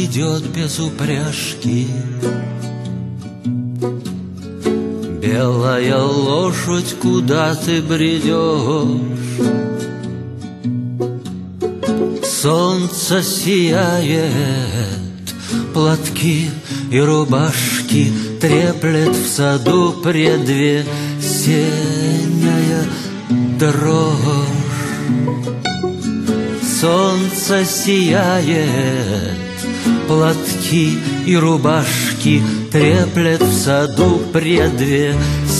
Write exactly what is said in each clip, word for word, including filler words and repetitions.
бредет без упряжки. Белая лошадь, куда ты бредешь? Солнце сияет, платки и рубашки треплет в саду предвесенняя дрожь. Солнце сияет, платки и рубашки треплет в саду предвесенняя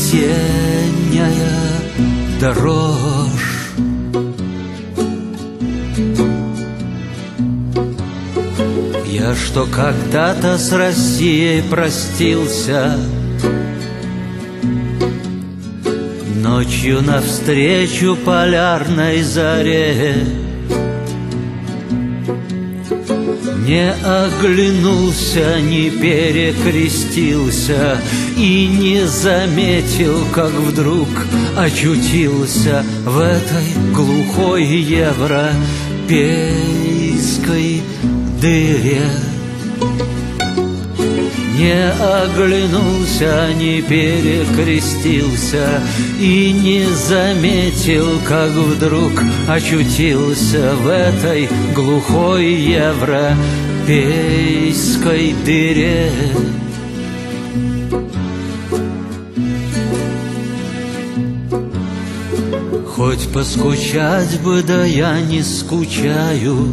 дрожь. Я, что когда-то с Россией простился, ночью навстречу полярной заре, не оглянулся, не перекрестился и не заметил, как вдруг очутился в этой глухой европейской дыре. Не оглянулся, не перекрестился и не заметил, как вдруг очутился в этой глухой европейской дыре. Хоть поскучать бы, да я не скучаю.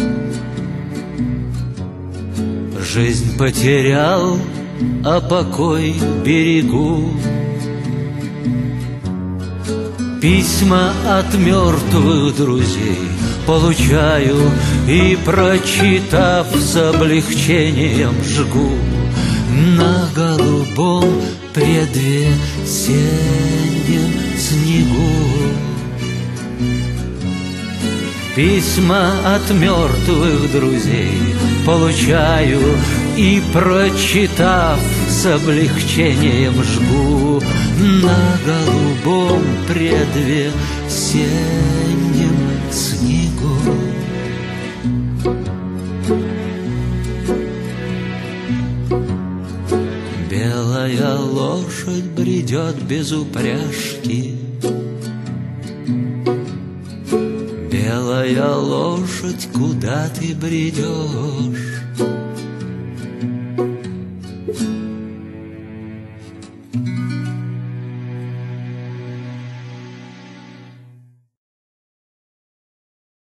Жизнь потерял, а покой берегу. Письма от мертвых друзей получаю и, прочитав, с облегчением жгу на голубом предвесеннем снегу. Письма от мертвых друзей получаю и, прочитав, с облегчением жгу на голубом предвесеннем снегу. Белая лошадь бредет без упряжки. Белая лошадь, куда ты бредешь?